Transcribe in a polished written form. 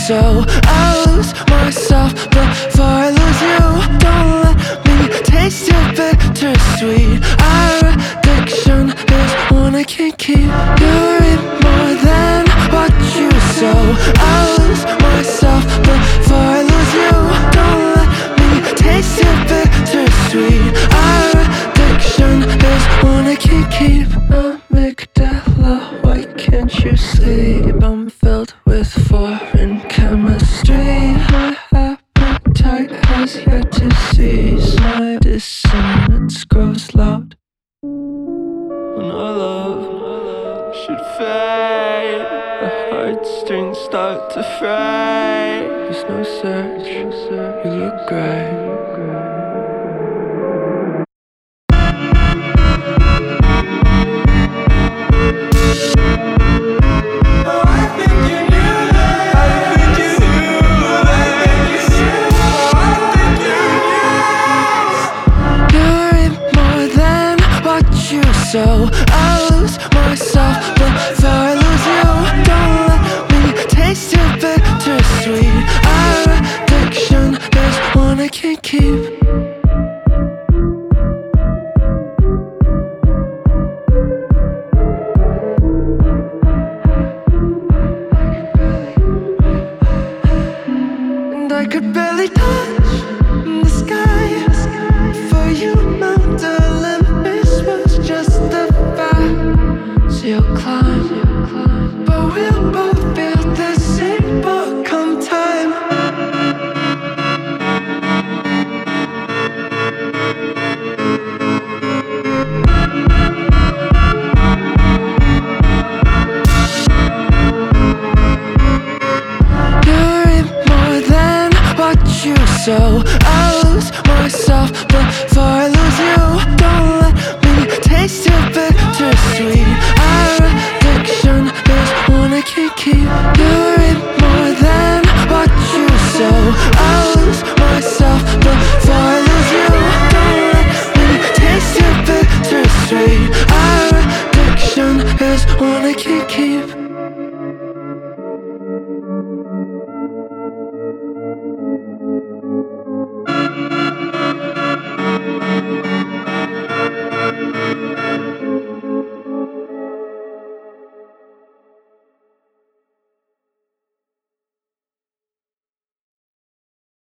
so I lose myself before I lose you. Don't let me taste your bittersweet. Our addiction is one I can't keep. You're in more than what you sow. I lose myself before I lose you. Don't let me taste your bittersweet. Our addiction is one I can't keep. Amygdala, why can't you sleep? I'm filled with foreign chemistry. My appetite has yet to cease. My dissonance grows loud when our love should fade. The heartstrings start to fray. There's no search, you look great. So I lose myself before I lose you. Don't let me taste your bittersweet. Our addiction is one I can't keep. And I could barely touch the sky. For you, Mount Olympus was just a so you'll climb, but we'll both feel the same boat come time. You're in more than what you sow. I lose myself before I lose you. Don't let me taste your bittersweet. Our addiction is one I can't keep. You're in more than what you sow. I lose myself before I lose you. Don't let me taste your bittersweet. Our addiction is one I can't keep.